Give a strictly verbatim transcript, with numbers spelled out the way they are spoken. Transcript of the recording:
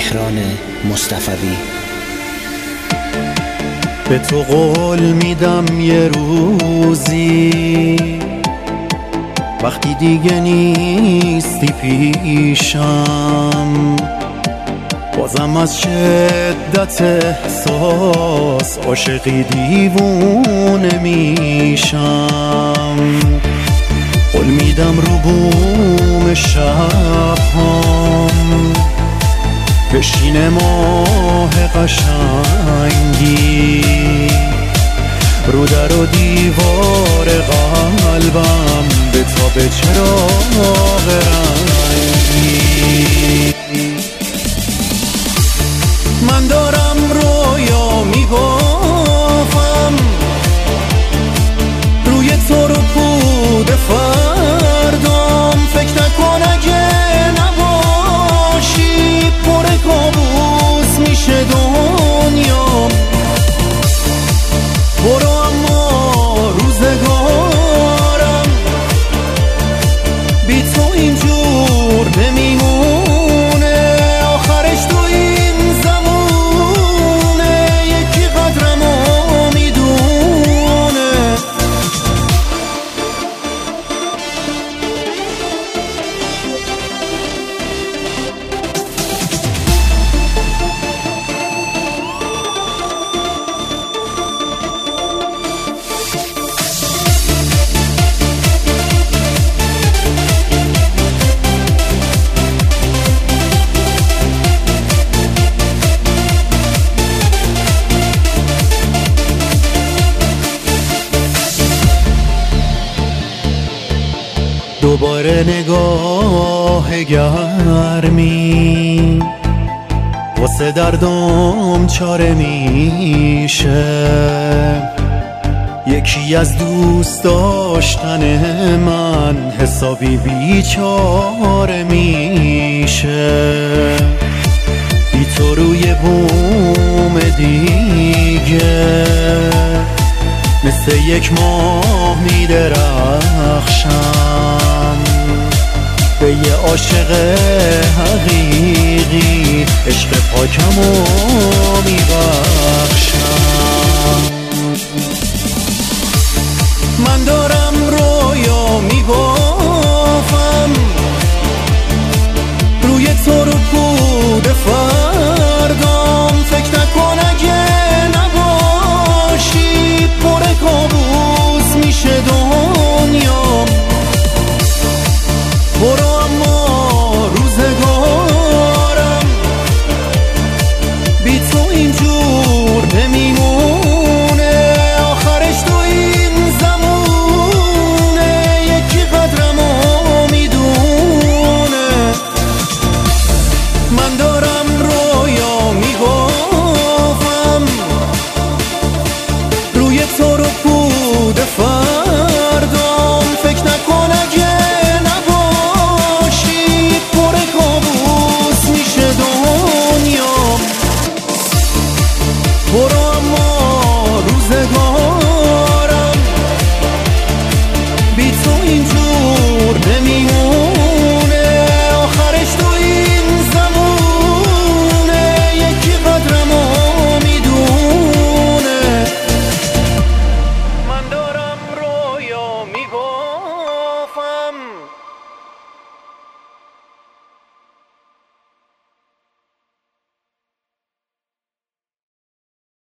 مهران مصطفوی. به تو قول میدم یه روزی وقتی دیگه نیستی پیشم، بازم از شدت احساس عاشقی دیوونه میشم. قول میدم رو بوم شب هم بشینه ماه قشنگی، رو در و دیوار قلبم به تاب چراغ رنگی. من دارم رویا میبافم روی تو رو پود فردام، فکر نکن اگه نباشی پر کابوس میشه دنیام. برو اما روزگارم بی تو اینجور نمیمونه، آخرش تو این زمونه یکی قدرمو میدونه. دوباره نگاه گرمی واسه دردم چاره میشه، یکی از دوست داشتن من حسابی بیچاره میشه. بی تو روی بوم دیگه مثل یک ماه میدرخشم، به یه عاشق حقیقی عشق پاکمو میبخشم. من دارم رو